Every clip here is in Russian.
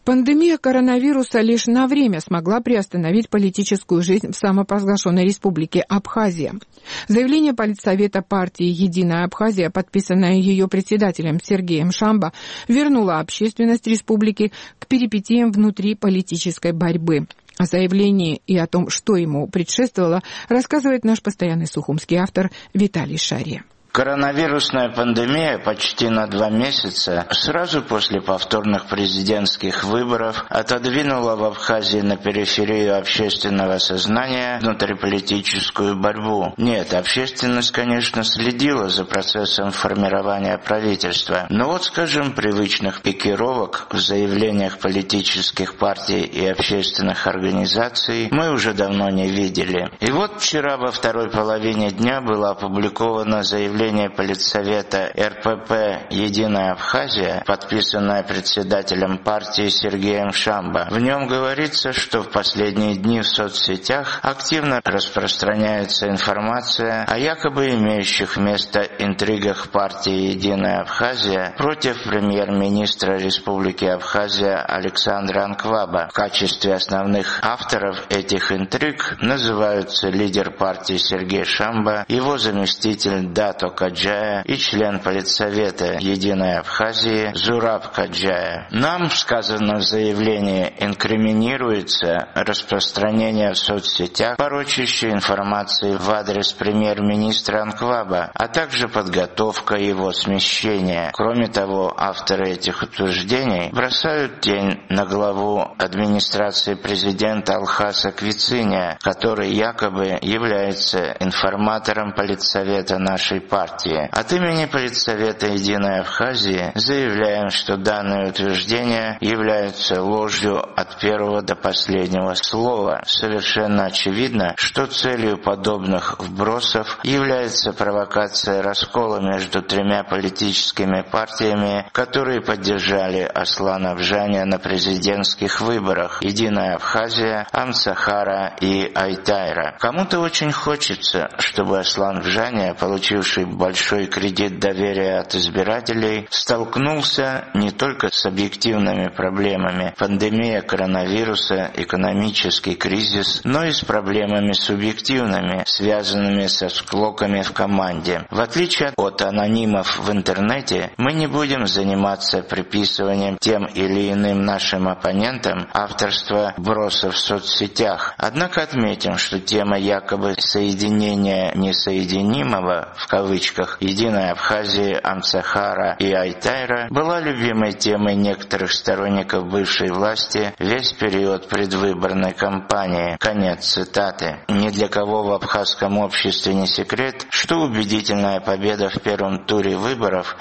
Пандемия коронавируса лишь на время смогла приостановить политическую жизнь в самопровозглашенной республике Абхазия. Заявление Политсовета партии «Единая Абхазия», подписанное ее председателем Сергеем Шамбо, вернуло общественность республики к перипетиям внутри политической борьбы. О заявлении и о том, что ему предшествовало, рассказывает наш постоянный сухумский автор Виталий Шария. Коронавирусная пандемия почти на 2 месяца сразу после повторных президентских выборов отодвинула в Абхазии на периферию общественного сознания внутриполитическую борьбу. Нет, общественность, конечно, следила за процессом формирования правительства, но вот, скажем, привычных пикировок в заявлениях политических партий и общественных организаций мы уже давно не видели. И вот вчера во второй половине дня было опубликовано заявление Политсовета РПП «Единая Абхазия», подписанное председателем партии Сергеем Шамбо. В нем говорится, что в последние дни в соцсетях активно распространяется информация о якобы имеющих место интригах партии «Единая Абхазия» против премьер-министра Республики Абхазия Александра Анкваба. В качестве основных авторов этих интриг называются лидер партии Сергей Шамбо, его заместитель Дато Каджая и член Политсовета «Единой Абхазии» Зураб Каджая. Нам, сказано в заявлении, инкриминируется распространение в соцсетях порочащей информации в адрес премьер-министра Анкваба, а также подготовка его смещения. Кроме того, авторы этих утверждений бросают тень на главу администрации президента Алхаса Квициния, который якобы является информатором Политсовета нашей партии. От имени Политсовета «Единой Абхазии» заявляем, что данные утверждения являются ложью от первого до последнего слова. Совершенно очевидно, что целью подобных вбросов является провокация раскола между 3 политическими партиями, которые поддержали Аслана Бжаня на президентских выборах: «Единая Абхазия», Амсахара и Айтайра. Кому-то очень хочется, чтобы Аслан Бжаня, получивший большой кредит доверия от избирателей, столкнулся не только с объективными проблемами — пандемия коронавируса, экономический кризис, но и с проблемами субъективными, связанными со склоками в команде. В отличие от анонимов в интернете, мы не будем заниматься приписыванием тем или иным нашим оппонентам авторства вбросов в соцсетях. Однако отметим, что тема якобы соединения несоединимого в кавычках «Единой Абхазии», Амсахара и Айтайра была любимой темой некоторых сторонников бывшей власти весь период предвыборной кампании. Конец цитаты. Ни для кого в абхазском обществе не секрет, что убедительная победа в первом туре выборов,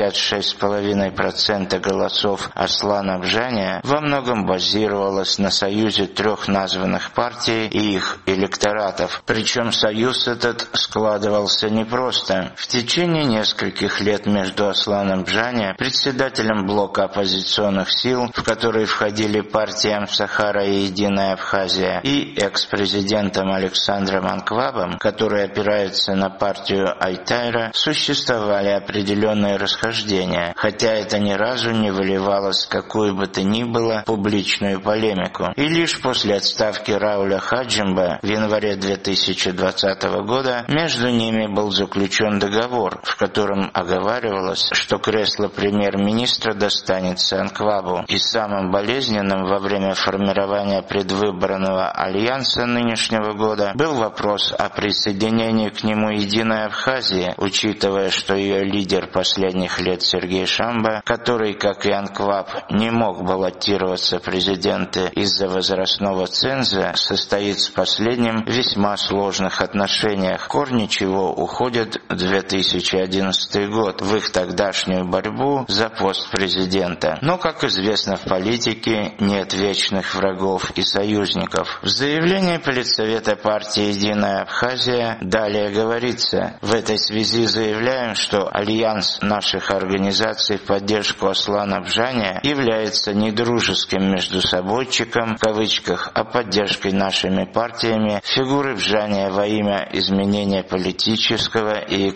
56,5% голосов Аслана Бжаня, во многом базировалась на союзе 3 названных партий и их электоратов. Причем союз этот складывался непросто. В течение нескольких лет между Асланом Бжаня, председателем блока оппозиционных сил, в которые входили партии Амсахара и «Единая Абхазия», и экс-президентом Александром Анквабом, который опирается на партию Айтайра, существовали определенные расхождения, хотя это ни разу не выливалось в какую бы то ни было публичную полемику. И лишь после отставки Рауля Хаджимба в январе 2020 года между ними был заключен договор, в котором оговаривалось, что кресло премьер-министра достанется Анквабу. И самым болезненным во время формирования предвыборного альянса нынешнего года был вопрос о присоединении к нему «Единой Абхазии», учитывая, что ее лидер последних лет Сергей Шамбо, который, как и Анкваб, не мог баллотироваться в президенты из-за возрастного ценза, состоит с последним в весьма сложных отношениях, корни чего уходят в 2011 год, в их тогдашнюю борьбу за пост президента. Но, как известно, в политике нет вечных врагов и союзников. В заявлении Политсовета партии «Единая Абхазия» далее говорится: в этой связи заявляем, что альянс наших организаций в поддержку Аслана Бжаня является не дружеским междусобойчиком, в кавычках, а поддержкой нашими партиями фигуры Бжаня во имя изменения политического и экономического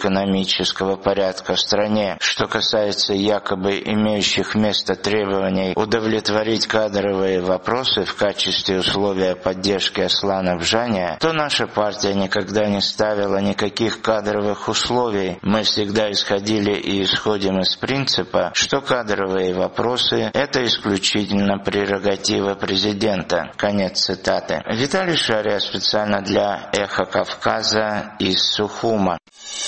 экономического порядка в стране. Что касается якобы имеющих место требований удовлетворить кадровые вопросы в качестве условия поддержки Аслана Бжаня, то наша партия никогда не ставила никаких кадровых условий. Мы всегда исходили и исходим из принципа, что кадровые вопросы – это исключительно прерогатива президента. Конец цитаты. Виталий Шария специально для «Эхо Кавказа» из Сухума.